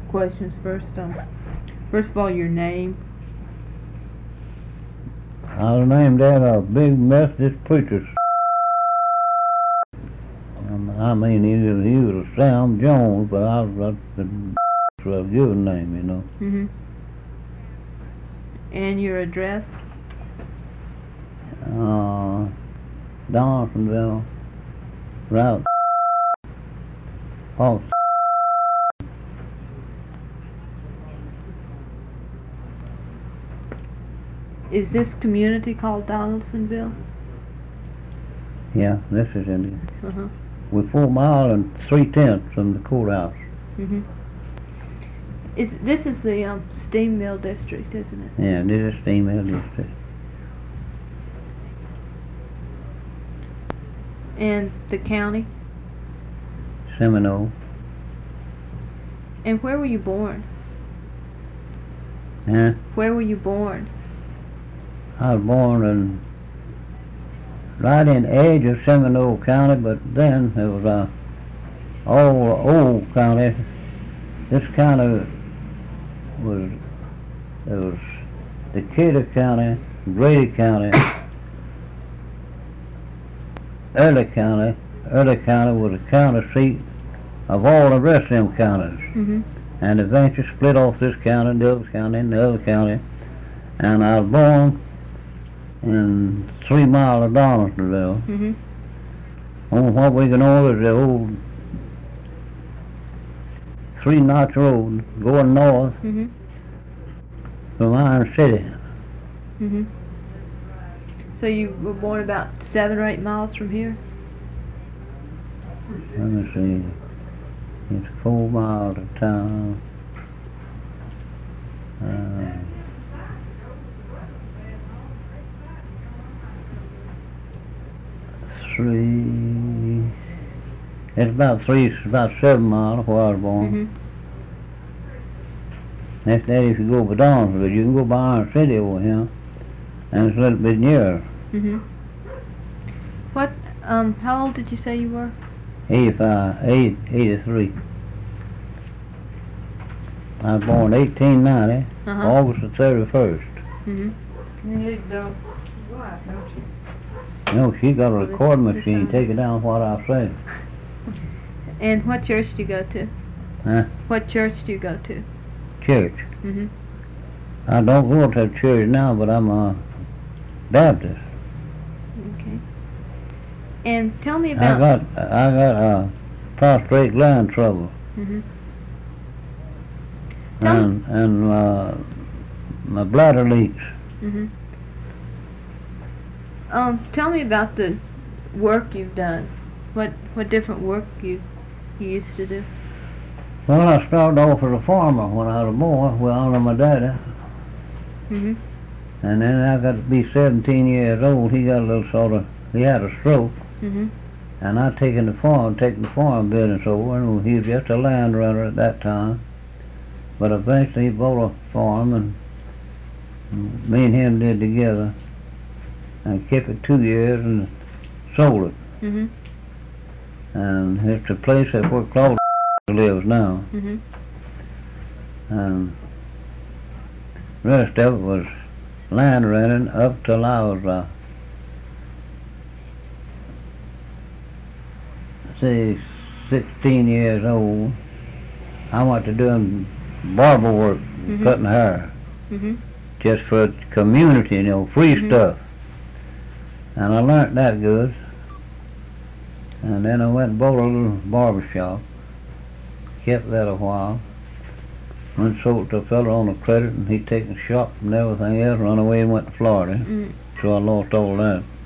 questions first. First of all, your name. I was named after a big Methodist preacher. I mean, he was Sam Jones, but that's a given name, you know. Mhm. And your address? Donaldsonville, Route. Oh. Is this community called Donaldsonville? Yeah, this is Indian. Uh-huh. We're 4 miles and 3/10 from the courthouse. Mhm. This is the steam mill district, isn't it? Yeah, this is steam mill district. And the county? Seminole. And where were you born? Huh? Where were you born? I was born right in the edge of Seminole County, but then it was a old county. This county was Decatur County, Grady County, Early County. Early County was the county seat of all the rest of them counties. Mhm. And eventually split off this county, the other county, and the other county. And I was born in 3 miles of Donaldsonville. Mhm. On what we can know is the old 3-notch road going north Mhm. from Iron City. Mhm. So you were born about 7 or 8 miles from here? Let me see. It's 4 miles of town. It's about 7 miles where I was born. Mhm. Next day, if you go by Donaldsonville, you can go by Iron City over here, and it's a little bit nearer. Mhm. What? How old did you say you were? 83. I was born 1890, Uh-huh. August the 31st. Mhm. You need the wife, don't you? No, she got a Well, recording this machine, sounds- take it down what I say. And what church do you go to? Huh? What church do you go to? Church. Mhm. I don't go to church now, but I'm a Baptist. Okay. And tell me about. I got prostate gland trouble, Mhm. Tell me. and my bladder leaks. Mhm. Tell me about the work you've done. What different work you used to do? Well, I started off as a farmer when I was a boy, well, under my daddy. Mhm. And then I got to be 17 years old. He got a little he had a stroke. Mhm. And I taking the farm business over, and he was just a land runner at that time. But eventually he bought a farm, and me and him did together, and kept it 2 years and sold it. Mhm. And it's a place that's where Claude lives now. Mhm. And the rest of it was land renting up till I was, say, 16 years old. I went to doing barber work, Mhm. cutting hair, Mhm. just for the community, you know, free Mhm. stuff. And I learned that good. And then I went and bought a little barber shop, kept that a while, and sold it to a fellow on a credit, and he'd taken the shop and everything else, run away and went to Florida. Mhm. So I lost all that.